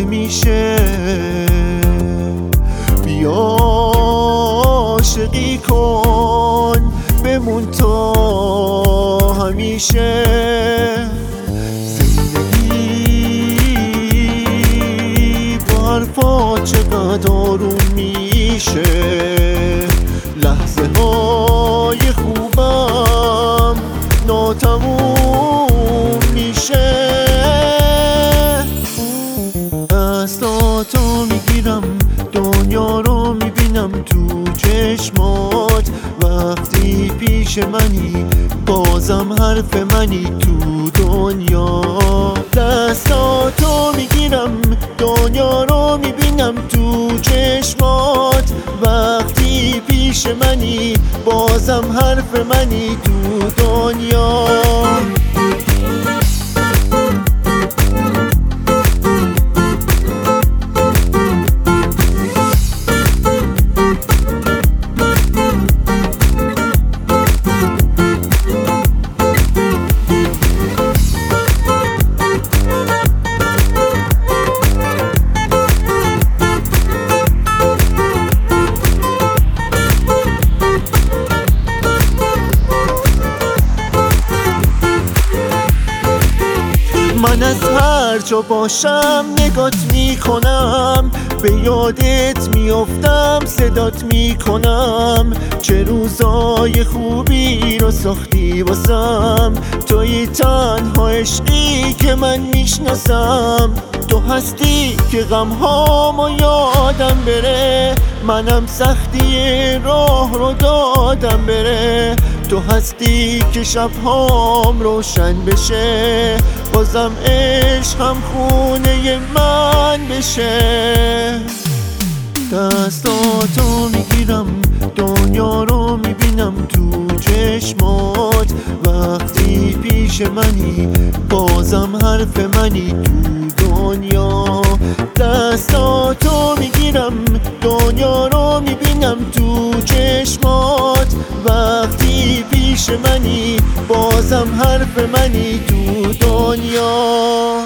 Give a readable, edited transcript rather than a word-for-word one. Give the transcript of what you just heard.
نمیشه. بیا عاشقی کن بمون تا همیشه. زندگی با حرفا چقدر آروم میشه، لحظه های خوبم ناتموم میشه. دستاتو میگیرم دنیا رو میبینم تو چشمات، وقتی پیش منی بازم حرف منی تو دنیا. دستاتو میگیرم دنیا رو میبینم تو چشمات، وقتی پیش منی بازم حرف منی تو دنیا. من از هر جا باشم نگات میکنم، به یادت میافتم صدات میکنم. چه روزای خوبی رو ساختی واسم، توی تنها عشقی که من میشناسم. تو هستی که غمهامو یادم بره، منم سختی راه رو دادم بره. تو هستی که شبهام روشن بشه، بازم عشقم خونه من بشه. دستاتو میگیرم دنیا رو میبینم تو چشمات، وقتی پیش منی بازم حرف منی تو دنیا. دستاتو میگیرم دنیا رو میبینم تو چشمات، وقتی پیش منی بازم حرف منی تو دنیا.